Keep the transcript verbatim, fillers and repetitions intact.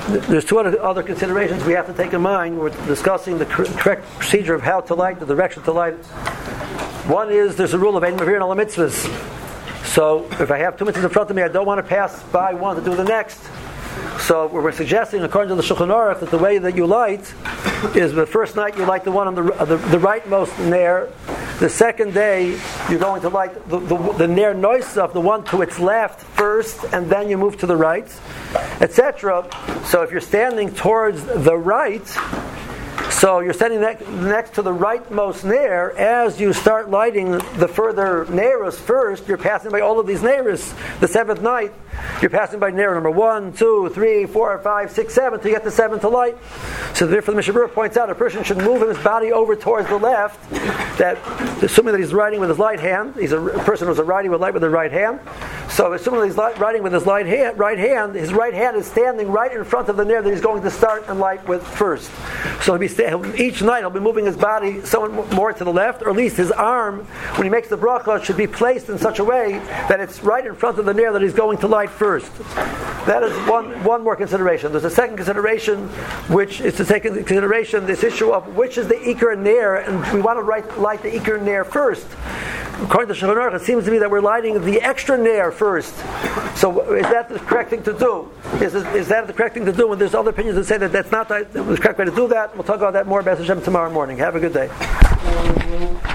there's two other, other considerations we have to take in mind. We're discussing the correct procedure of how to light, the direction to light. One is there's a rule of Ein Mavir and Ala Mitzvahs. So if I have two mitzvahs in front of me, I don't want to pass by one to do the next. So we're suggesting, according to the Shulchan Aruch, that the way that you light is the first night you light the one on the the, the rightmost nair. The second day you're going to light the the, the nair noisaf, the one to its left first, and then you move to the right, et cetera. So if you're standing towards the right, so you're standing next, next to the rightmost nair. As you start lighting the further nairas first, you're passing by all of these nairas. The seventh night, you're passing by nair number one, two, three, four, five, six, seven, to get the seventh to light. So therefore the Mishabura points out a person should move his body over towards the left, that assuming that he's riding with his right hand, he's a person who's a riding with light with the right hand. So assuming that he's riding with his right hand, right hand, his right hand is standing right in front of the nair that he's going to start and light with first. So he'll be sta- each night he'll be moving his body somewhat more to the left, or at least his arm, when he makes the bracha, should be placed in such a way that it's right in front of the nair that he's going to light first. That is one one more consideration. There's a second consideration, which is to take into consideration this issue of which is the Iker Nair, and we want to light, light the Iker Nair first. According to Shulchan Aruch, it seems to me that we're lighting the extra nair first. So is that the correct thing to do? Is, is that the correct thing to do? And there's other opinions that say that that's not the correct way to do that. We'll talk about that more, B'ez Hashem, tomorrow morning. Have a good day.